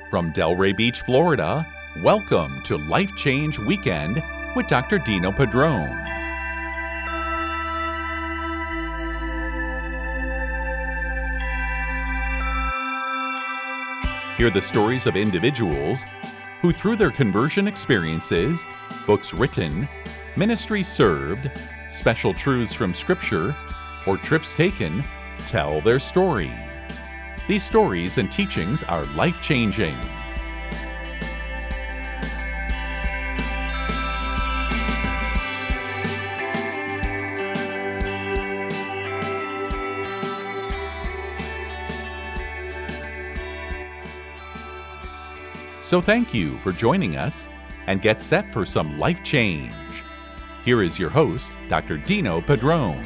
From Delray Beach, Florida, welcome to Life Change Weekend with Dr. Dino Padrone. Hear the stories of individuals who, through their conversion experiences, books written, ministry served, special truths from Scripture, or trips taken, tell their story. These stories and teachings are life-changing. So thank you for joining us, and get set for some life change. Here is your host, Dr. Dino Padrone.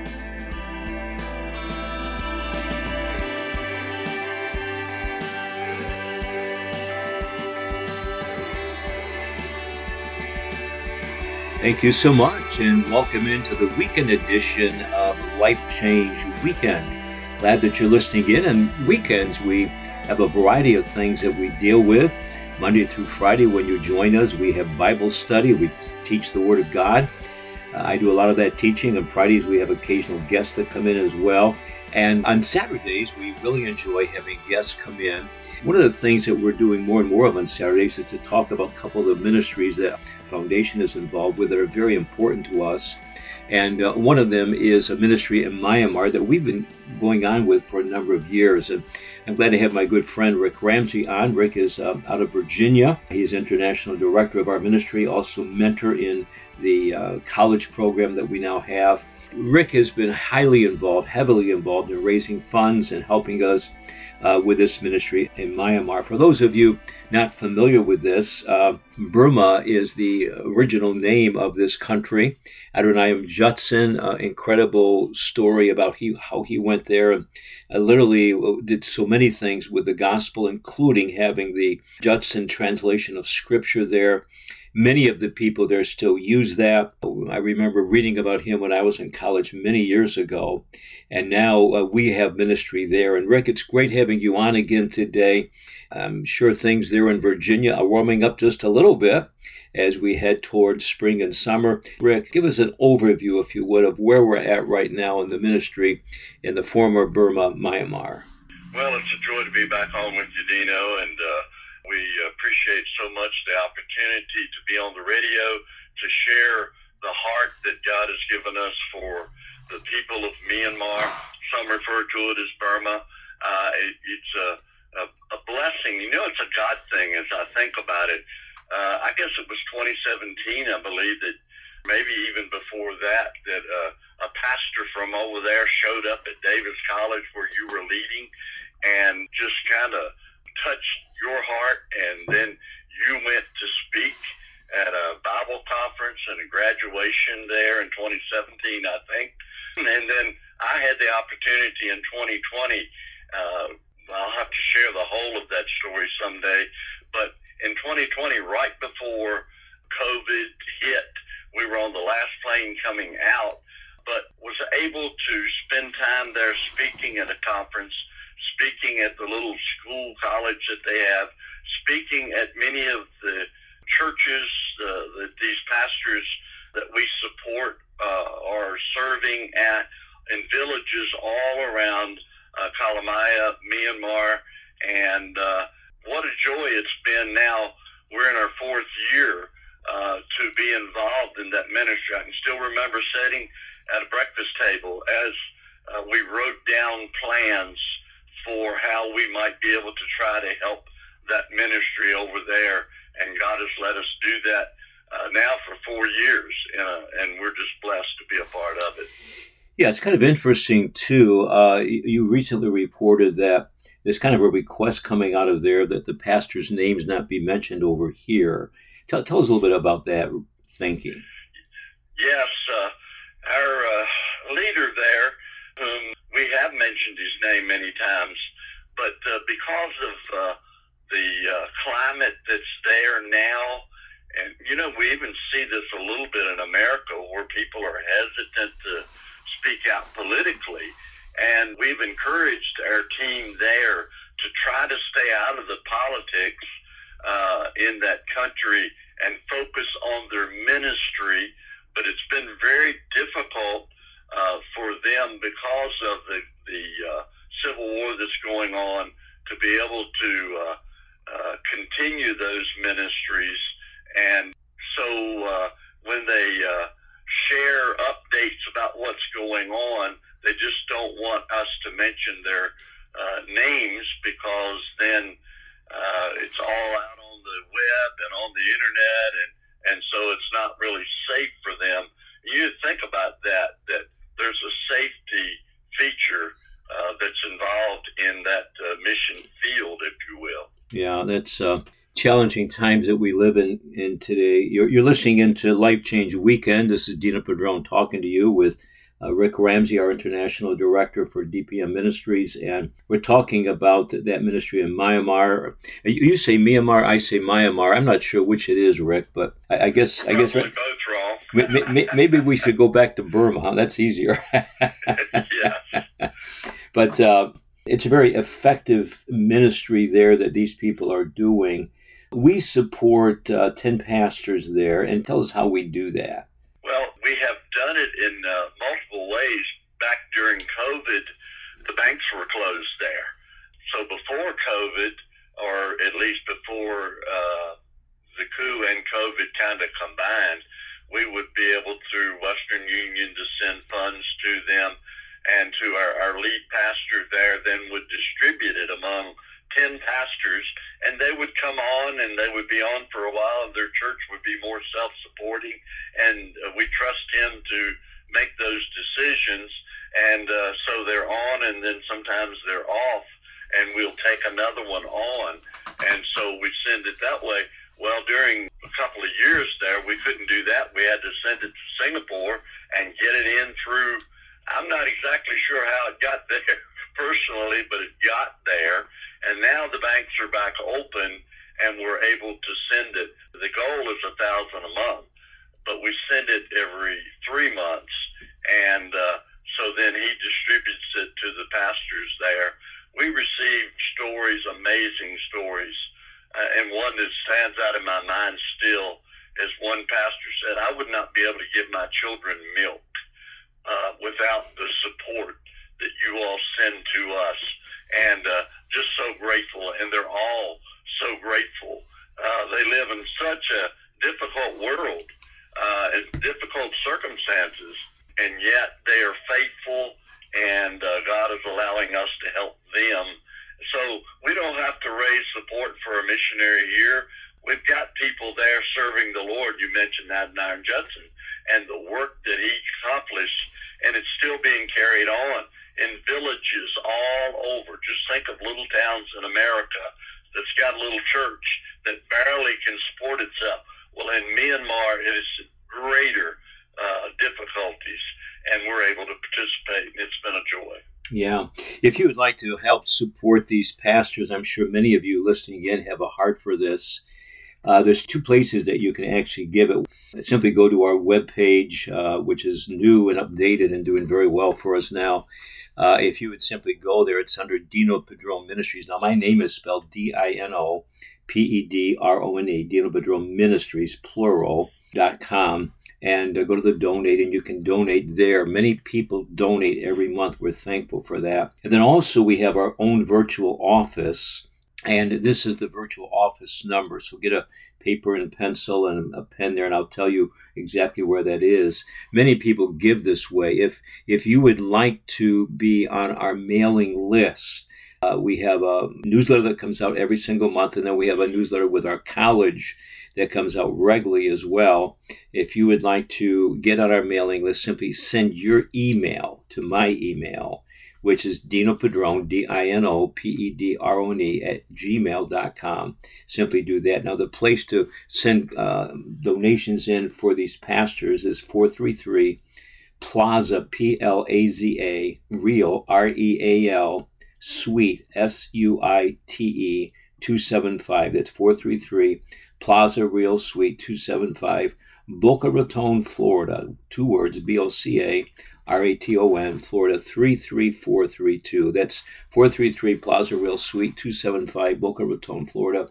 Thank you so much, and welcome into the weekend edition of Life Change Weekend. Glad that you're listening in. And weekends, we have a variety of things that we deal with. Monday through Friday, when you join us, we have Bible study. We teach the Word of God. I do a lot of that teaching. On Fridays, we have occasional guests that come in as well. And on Saturdays, we really enjoy having guests come in. One of the things that we're doing more and more of on Saturdays is to talk about a couple of the ministries that Foundation is involved with that are very important to us. And one of them is a ministry in Myanmar that we've been going on with for a number of years. And I'm glad to have my good friend Rick Ramsey on. Rick is out of Virginia. He's international director of our ministry, also mentor in the college program that we now have. Rick has been heavily involved in raising funds and helping us with this ministry in Myanmar. For those of you not familiar with this, Burma is the original name of this country. Adoniram Judson, incredible story about how he went there and literally did so many things with the gospel, including having the Judson translation of scripture there. Many of the people there still use that. I remember reading about him when I was in college many years ago, and now we have ministry there. And Rick, it's great having you on again today. I'm sure things there in Virginia are warming up just a little bit as we head towards spring and summer. Rick, give us an overview, if you would, of where we're at right now in the ministry in the former Burma, Myanmar. Well, it's a joy to be back on with you, Dino, and we appreciate so much the opportunity to be on the radio, to share the heart that God has given us for the people of Myanmar. Some refer to it as Burma. It's a blessing. You know, it's a God thing as I think about it. I guess it was 2017, I believe, that maybe even before that a pastor from over there showed up at Davis College where you were leading and just kind of touched your heart, and then you went to speak at a Bible conference and a graduation there in 2017, I think. And then I had the opportunity in 2020, I'll have to share the whole of that story someday, but in 2020, right before COVID hit, we were on the last plane coming out, but was able to spend time there speaking at a conference, speaking at the little school college that they have, speaking at many of the churches that these pastors that we support are serving at in villages all around Kalamaya, Myanmar, and what a joy it's been. Now we're in our fourth year to be involved in that ministry. I can still remember sitting at a breakfast table as we wrote down plans for how we might be able to try to help that ministry over there. And God has let us do that now for 4 years, and we're just blessed to be a part of it. Yeah, it's kind of interesting, too. You recently reported that there's kind of a request coming out of there that the pastor's names not be mentioned over here. Tell us a little bit about that thinking. Yes, our leader there, whom we have mentioned his name many times, but because of the climate that's there now, and you know, we even see this a little bit in America where people are hesitant to speak out politically, and we've encouraged our team there to try to stay out of the politics in that country and focus on their ministry. But it's been very difficult for them because of the civil war that's going on to be able to continue those ministries. And so when they share updates about what's going on, they just don't want us to mention their names, because then it's all out on the web and on the internet, and so it's not really safe for them. You think about that there's a safety feature that's involved in that mission field, if you will. Yeah, that's challenging times that we live in today. You're listening into Life Change Weekend. This is Dino Padron talking to you with Rick Ramsey, our International Director for DPM Ministries, and we're talking about that ministry in Myanmar. You say Myanmar, I say Myanmar. I'm not sure which it is, Rick, but I guess both wrong. Maybe we should go back to Burma. Huh? That's easier. Yeah. But it's a very effective ministry there that these people are doing. We support 10 pastors there, and tell us how we do that. Well, we have done it in multiple ways. Back during COVID, the banks were closed there. So before COVID, or at least before the coup and COVID kind of combined, we would be able, through Western Union, to send funds to them, and to our lead pastor there then would distribute it among 10 pastors, and they would come on, and they would be on for a while, and their church would be more self-supporting, and we trust him to make those decisions, and so they're on, and then sometimes they're off, and we'll take another one on, and so we send it that way. Well, during a couple of years there, we couldn't do that. We had to send it to Singapore and get it in through, I'm not exactly sure how it got there personally, but it got there. And now the banks are back open, and we're able to send it. The goal is $1,000 a month, but we send it every 3 months. And so then he distributes it to the pastors there. We received stories, amazing stories. And one that stands out in my mind still is one pastor said, I would not be able to give my children milk without the support that you all send to us. And just so grateful, and they're all so grateful. They live in such a difficult world, in difficult circumstances, and yet they are faithful, and God is allowing us to help them. So we don't have to raise support for a missionary here. We've got people there serving the Lord. You mentioned Adoniram Judson and the work that he accomplished, and it's still being carried on in villages all over. Just think of little towns in America that's got a little church that barely can support itself. Well, in Myanmar, it is greater difficulties, and we're able to participate, and it's been a joy. Yeah. If you would like to help support these pastors, I'm sure many of you listening in have a heart for this. There's 2 places that you can actually give it. Simply go to our webpage, which is new and updated and doing very well for us now. If you would simply go there, it's under Dino Padron Ministries. Now, my name is spelled DINOPEDRONE, Dino Padron Ministries, plural.com. And go to the donate, and you can donate there. Many people donate every month. We're thankful for that. And then also we have our own virtual office, and this is the virtual office number. So get a paper and a pencil and a pen there, and I'll tell you exactly where that is. Many people give this way. If you would like to be on our mailing list, we have a newsletter that comes out every single month, and then we have a newsletter with our college that comes out regularly as well. If you would like to get on our mailing list, simply send your email to my email, which is Dino Padron, DINOPEDRONE @gmail.com. Simply do that. Now, the place to send donations in for these pastors is 433 Plaza, PLAZA, Real, REAL, Suite, SUITE, 275. That's 433 Plaza Real Suite 275, Boca Raton, Florida. 2 words, BOCA, Raton, Florida 33432. That's 433 Plaza Rail Suite 275, Boca Raton, Florida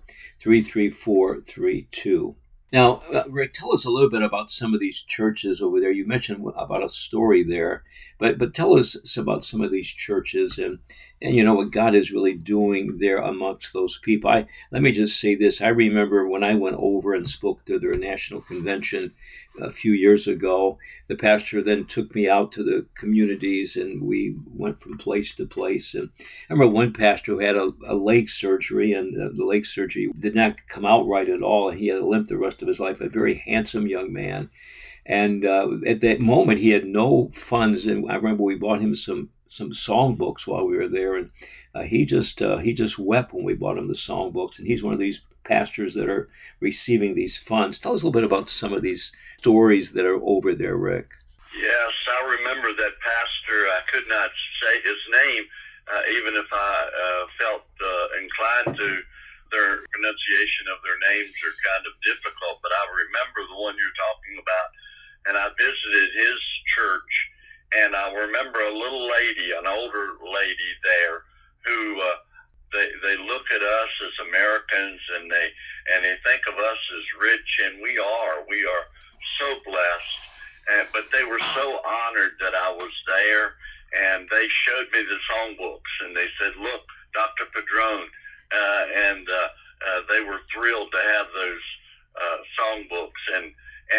33432. Now, Rick, tell us a little bit about some of these churches over there. You mentioned about a story there, but tell us about some of these churches and what God is really doing there amongst those people. Let me just say this. I remember when I went over and spoke to their national convention a few years ago, the pastor then took me out to the communities and we went from place to place. And I remember one pastor who had a leg surgery, and the leg surgery did not come out right at all. He had a limp the rest of his life, a very handsome young man. And at that moment, he had no funds. And I remember we bought him some songbooks while we were there. And he just wept when we bought him the songbooks. And he's one of these pastors that are receiving these funds. Tell us a little bit about some of these stories that are over there, Rick. Yes, I remember that pastor. I could not say his name, even if I felt inclined to. Their pronunciation of their names are kind of difficult, but I remember the one you're talking about. And I visited his church, and I remember a little lady, an older lady there, who they look at us as Americans, and they think of us as rich, and we are so blessed. But they were so honored that I was there, and they showed me the songbooks, and they said, "Look, Dr. Padron," and they were thrilled to have those songbooks. And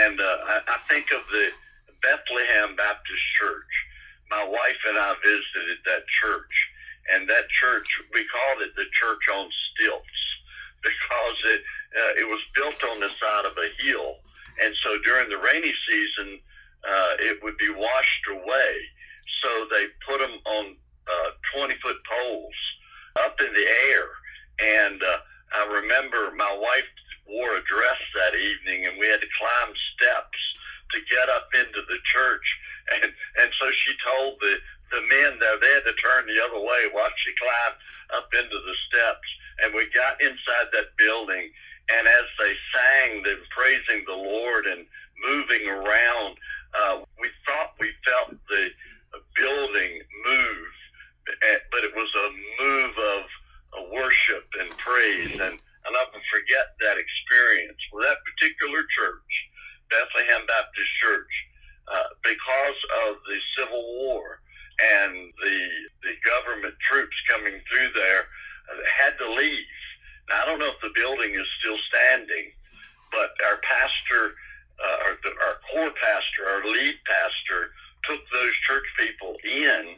I think of the Bethlehem Baptist Church. My wife and I visited that church, and that church, we called it the church on stilts because it was built on the side of a hill, and so during the rainy season it would be washed away. So they put them on 20-foot poles up in the air. And I remember my wife wore a dress that evening, and we had to climb steps to get up into the church. And so she told the men there, they had to turn the other way while she climbed up into the steps. And we got inside that building, and as they sang, they were praising the Lord and moving around, we thought we felt the building move, but it was a move of worship and praise, and I'll never forget that experience. Well, that particular church, Bethlehem Baptist Church, because of the Civil War and the government troops coming through there, had to leave. Now, I don't know if the building is still standing, but our pastor, our core pastor, our lead pastor, took those church people in,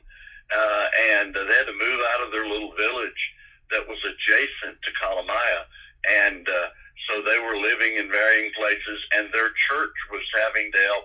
and they had to move out of their little village that was adjacent to Kalamaya, and so they were living in varying places, and their church was having to help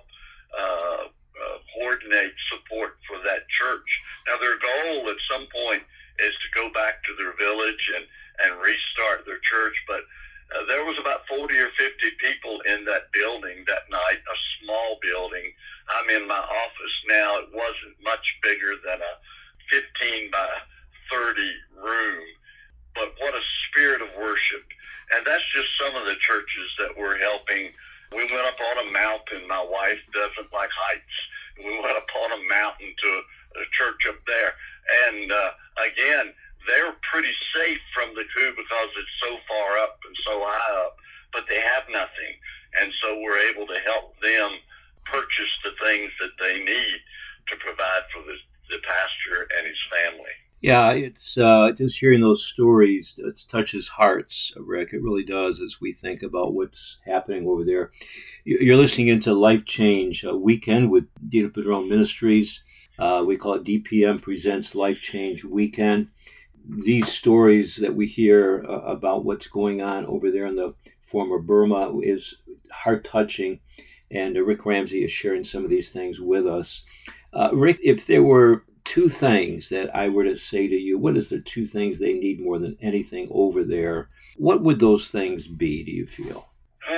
coordinate support for that church. Now, their goal at some point is to go back to their village and restart their church, but there was about 40 or 50 people in that building that night, a small building. I'm in my office now. It wasn't much bigger than a 15 by 30 room. But what a spirit of worship. And that's just some of the churches that we're helping. We went up on a mountain. My wife doesn't like heights. We went up on a mountain to a church up there. And again, they're pretty safe from the coup because it's so far up and so high up, but they have nothing. And so we're able to help them purchase the things that they need to provide for the pastor and his family. Yeah, it's just hearing those stories, it touches hearts, Rick. It really does as we think about what's happening over there. You're listening into Life Change Weekend with Dino Padron Ministries. We call it DPM Presents Life Change Weekend. These stories that we hear about what's going on over there in the former Burma is heart-touching, and Rick Ramsey is sharing some of these things with us. Rick, if there were two things that I were to say to you, what is the two things they need more than anything over there? What would those things be, do you feel?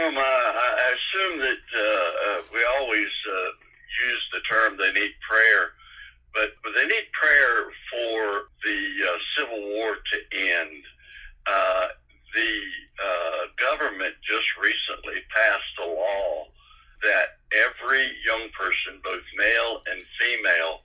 I assume that we always use the term they need prayer, but they need prayer for the Civil War to end. The government just recently passed a law that every young person, both male and female,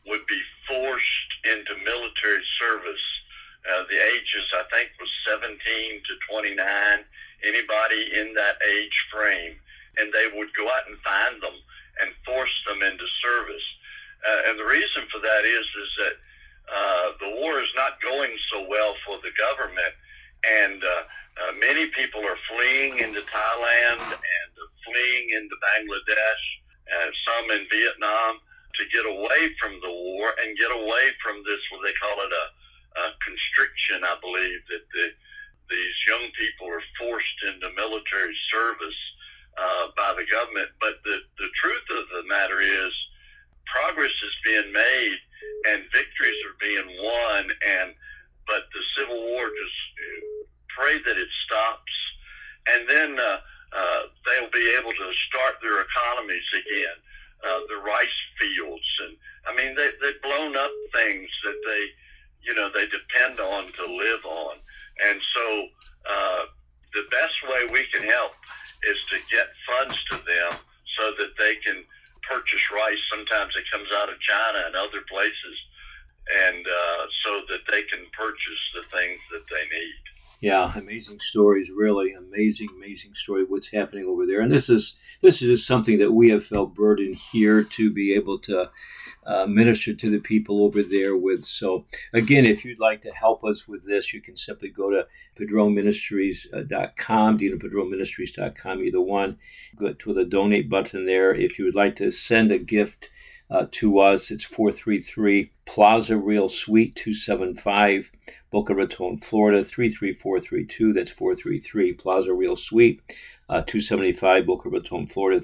would be forced into military service. The ages, I think, was 17 to 29, anybody in that age frame, and they would go out and find them and force them into service. And the reason for that is that the war is not going so well for the government, and many people are fleeing into Thailand and fleeing into Bangladesh, some in Vietnam, to get away from the war and get away from this, what they call it, a constriction, I believe, that these young people are forced into military service by the government. But the truth of the matter is progress is being made and victories are being won, but the Civil War, just pray that it stops, and then they'll be able to start their economies again, the rice fields, and I mean they've blown up things that they depend on to live on. And so the best way we can help is to get funds to them so that they can purchase rice. Sometimes it comes out of China and other places, and so that they can purchase the things that they need. Yeah, amazing stories, really amazing story of what's happening over there. And this is just something that we have felt burdened here to be able to minister to the people over there with. So again, if you'd like to help us with this, you can simply go to PadronMinistries.com, DinoPadronMinistries.com, either one. Go to the donate button there. If you would like to send a gift to us, it's 433 Plaza Real Suite 275, Boca Raton, Florida 33432. That's 433 Plaza Real Suite 275, Boca Raton, Florida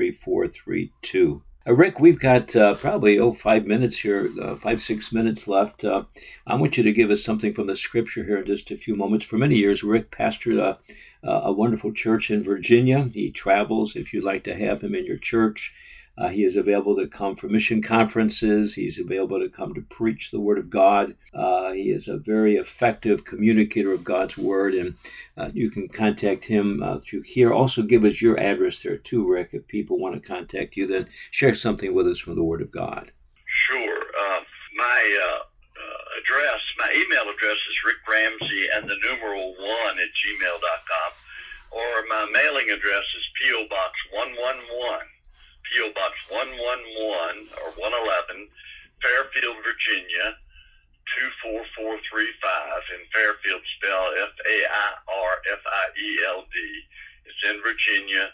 33432. Rick, we've got probably 5 minutes here, 5-6 minutes left. I want you to give us something from the scripture here in just a few moments. For many years, Rick pastored a wonderful church in Virginia. He travels. If you'd like to have him in your church, he is available to come for mission conferences. He's available to come to preach the Word of God. He is a very effective communicator of God's Word, and you can contact him through here. Also, give us your address there too, Rick. If people want to contact you, then share something with us from the Word of God. Sure. My email address is rickramsey and the numeral 1@gmail.com, or my mailing address is P.O. Box 111. P.O. Box 111 or 111, Fairfield, Virginia, 24435. And Fairfield spelled Fairfield. It's in Virginia,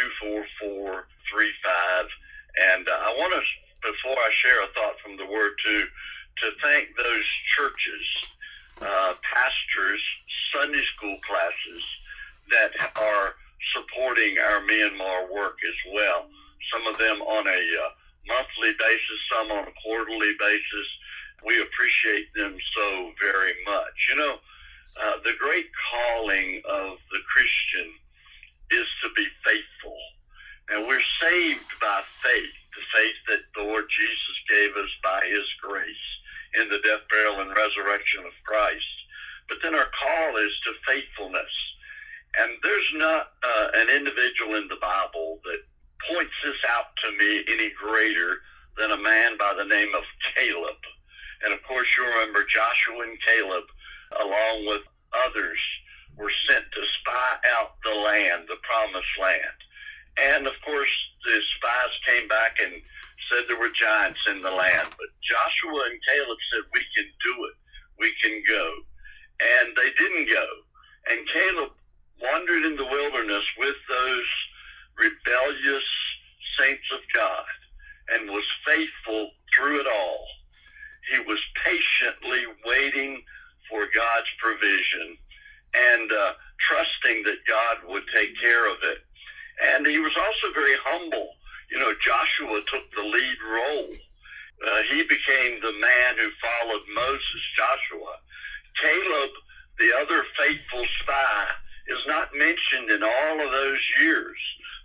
24435. And I want to, before I share a thought from the Word, to thank those churches, pastors, Sunday school classes that are supporting our Myanmar work as well. Some of them on a monthly basis, some on a quarterly basis. We appreciate them so very much. The great calling of the Christian is to be faithful. And we're saved by faith, the faith that the Lord Jesus gave us by His grace in the death, burial, and resurrection of Christ. But then our call is to faithfulness. And there's not an individual in the Bible that points this out to me any greater than a man by the name of Caleb. And of course, you remember Joshua and Caleb, along with others, were sent to spy out the land, the promised land. And of course, the spies came back and said there were giants in the land. But Joshua and Caleb said, we can do it. We can go. And they didn't go. And Caleb wandered in the wilderness with those rebellious saints of God and was faithful through it all. He was patiently waiting for God's provision and trusting that God would take care of it. And he was also very humble. Joshua took the lead role. He became the man who followed Moses, Joshua. Caleb, the other faithful spy, is not mentioned in all of those years.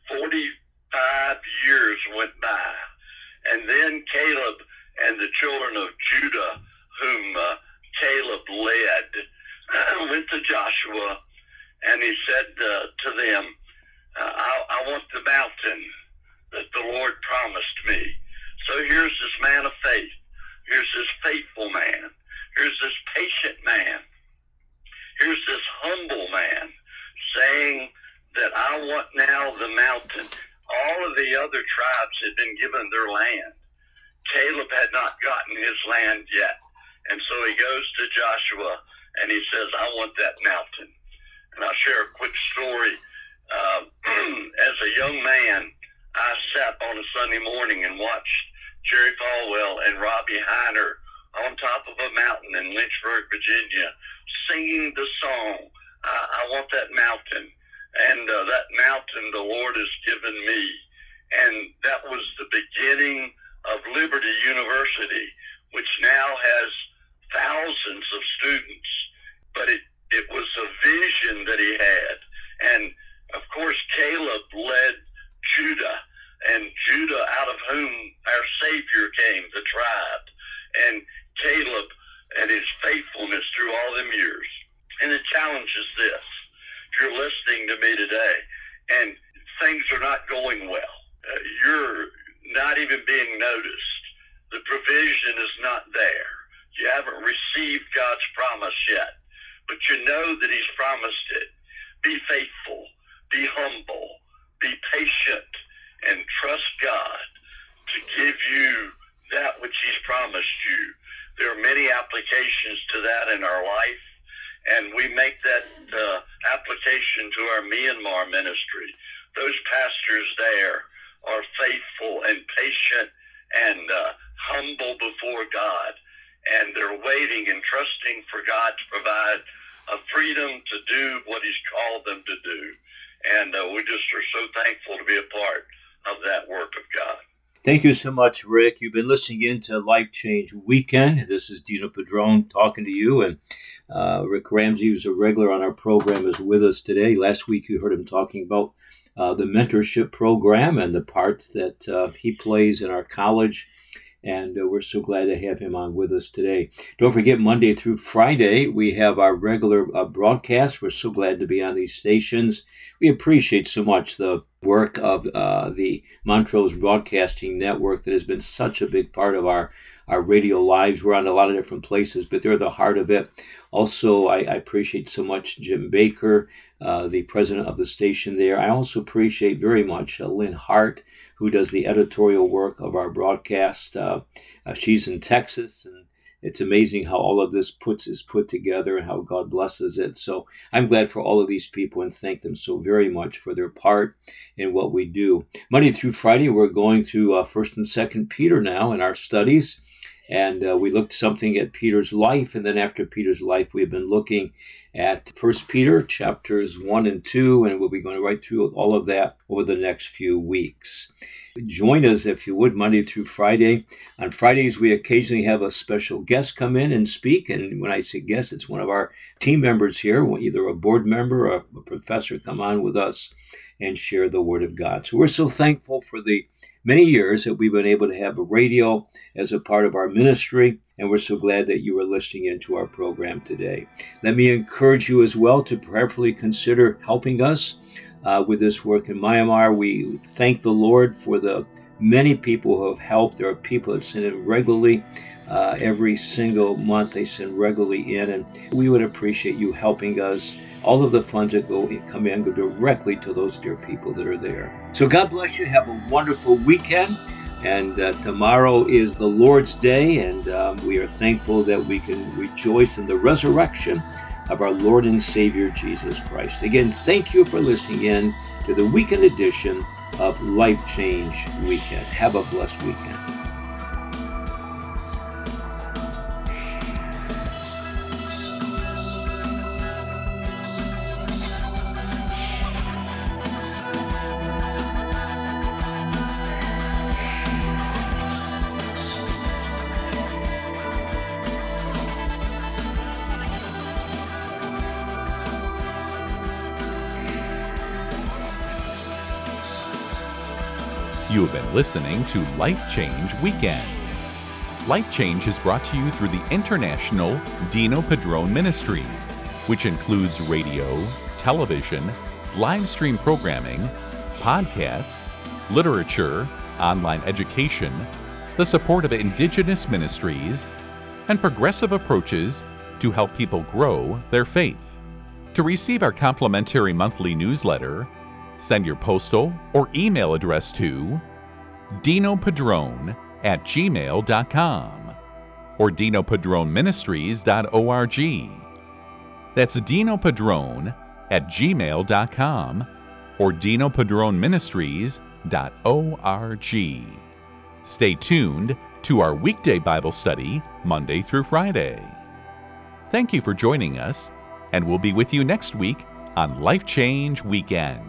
45 years went by. And then Caleb and the children of Judah, whom Caleb led, went to Joshua, and he said to them, I want the mountain that the Lord promised me. So here's this man of faith tribes had been given their land. Caleb had not gotten his land yet. And so he goes to Joshua and he says, I want that mountain. And I'll share a quick story. As a young man, I sat on a Sunday morning and watched Jerry Falwell and Robbie Heiner on top of a mountain in Lynchburg, Virginia, singing the song, I want that mountain. And that mountain the Lord has given me. And that was the beginning of Liberty University, which now has thousands of students. But it was a vision that he had. And, of course, Caleb led Judah, and Judah, out of whom our Savior came, the tribe, and Caleb and his faithfulness through all them years. And the challenge is this. If you're listening to me today and things are not going well, you're not even being noticed, the provision is not there, you haven't received God's promise yet, but you know that he's promised it, be faithful, be humble, be patient, and trust God to give you that which he's promised you. There are many applications to that in our life, and we make that application to our Myanmar ministry. Those pastors there are faithful and patient and humble before God, and they're waiting and trusting for God to provide a freedom to do what he's called them to do. And we just are so thankful to be a part of that work of God. Thank you so much, Rick. You've been listening in to Life Change Weekend. This is Dino Padron talking to you, and Rick Ramsey, who's a regular on our program, is with us today. Last week you heard him talking about the mentorship program and the part that he plays in our college, and we're so glad to have him on with us today. Don't forget, Monday through Friday, we have our regular broadcast. We're so glad to be on these stations. We appreciate so much the work of the Montrose Broadcasting Network that has been such a big part of our radio lives. We're on a lot of different places, but they're the heart of it. Also, I appreciate so much Jim Baker, the president of the station there. I also appreciate very much Lynn Hart, who does the editorial work of our broadcast. She's in Texas, and it's amazing how all of this is put together and how God blesses it. So I'm glad for all of these people and thank them so very much for their part in what we do. Monday through Friday, we're going through 1st and 2nd Peter now in our studies. And we looked something at Peter's life. And then after Peter's life, we've been looking at 1 Peter chapters 1 and 2. And we'll be going right through all of that over the next few weeks. Join us, if you would, Monday through Friday. On Fridays, we occasionally have a special guest come in and speak. And when I say guest, it's one of our team members here, either a board member or a professor, come on with us and share the Word of God. So we're so thankful for the many years that we've been able to have a radio as a part of our ministry, and we're so glad that you are listening into our program today. Let me encourage you as well to prayerfully consider helping us with this work in Myanmar. We thank the Lord for the many people who have helped. There are people that send in regularly. Every single month they send regularly in, and we would appreciate you helping us. All of the funds that come in go directly to those dear people that are there. So God bless you. Have a wonderful weekend. And tomorrow is the Lord's Day, and we are thankful that we can rejoice in the resurrection of our Lord and Savior, Jesus Christ. Again, thank you for listening in to the weekend edition of Life Change Weekend. Have a blessed weekend. You have been listening to Life Change Weekend. Life Change is brought to you through the International Dino Padron Ministry, which includes radio, television, live stream programming, podcasts, literature, online education, the support of indigenous ministries, and progressive approaches to help people grow their faith. To receive our complimentary monthly newsletter, send your postal or email address to dinopadrone@gmail.com or dinopadroneministries.org. That's dinopadrone@gmail.com or dinopadroneministries.org. Stay tuned to our weekday Bible study Monday through Friday. Thank you for joining us, and we'll be with you next week on Life Change Weekend.